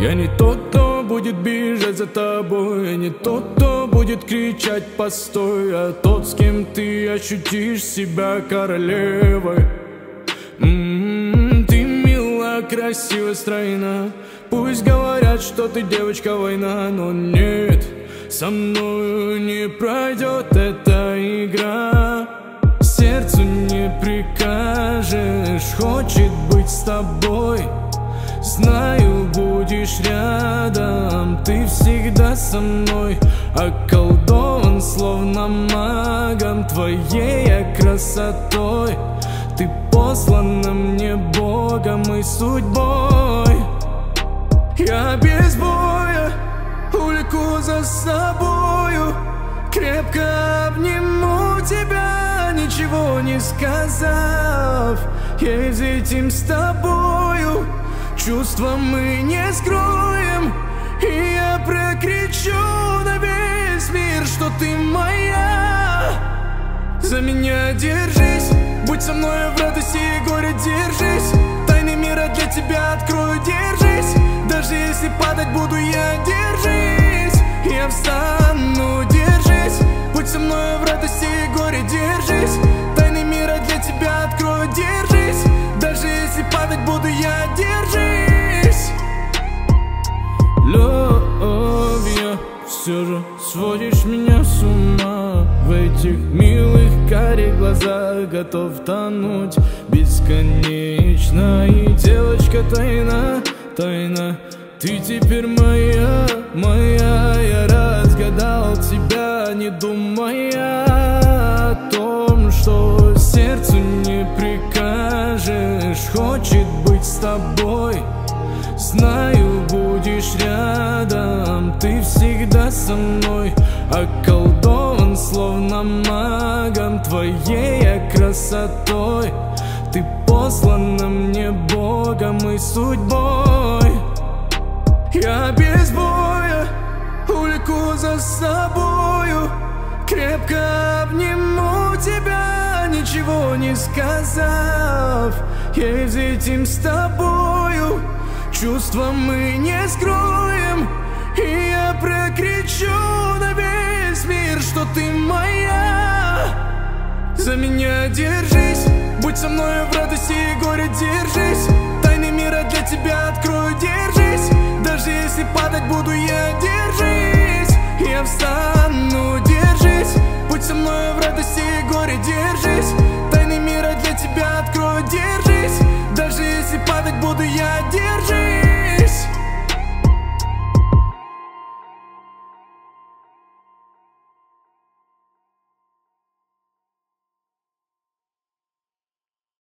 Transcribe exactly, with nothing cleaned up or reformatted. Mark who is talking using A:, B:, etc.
A: Я не тот, кто будет бежать за тобой. Я не тот, кто будет кричать постой. А тот, с кем ты ощутишь себя королевой. М-м-м, Ты мила, красива, стройна. Пусть говорят, что ты девочка война, но нет, со мною не пройдет эта игра. Сердцу не прикажешь, хочет быть с тобой. Знаю, будешь рядом, ты всегда со мной. Околдован, словно магом, твоей я красотой. Ты послана мне Богом и судьбой. Я без боя увлеку за собою, крепко обниму тебя, ничего не сказав. Я ведь этим с тобою чувства мы не скроем. И я прокричу на весь мир, что ты моя. За меня держись, будь со мной в радости и горе, держись. Тайны мира для тебя открою, держись. Даже если падать буду я, держись. Я встану, держись. Будь со мной в радости и горе, держись. Тайны мира для тебя открою, держись. Даже если падать буду я, держись. Любовь, все же сводишь меня с ума. В этих милых карих глазах готов тонуть бесконечно. И девочка тайна, тайна, ты теперь моя, моя. Я разгадал тебя, не думая о том, что сердцу не прикажешь. Хочет быть с тобой. Знаю, будешь рядом, ты всегда со мной. Околдован, словно магом, твоей я красотой. Ты послана мне Богом и судьбой. Я без боя увлеку за собою, крепко обниму тебя, ничего не сказав. Я ведь этим с тобою чувства мы не скроем. И я прокричу на весь мир, что ты моя. За меня держись, будь со мной в радости и горе, держись. Тайны мира для тебя открою, держись. Даже если падать буду я, держись. Я встану, держись. Будь со мной в радости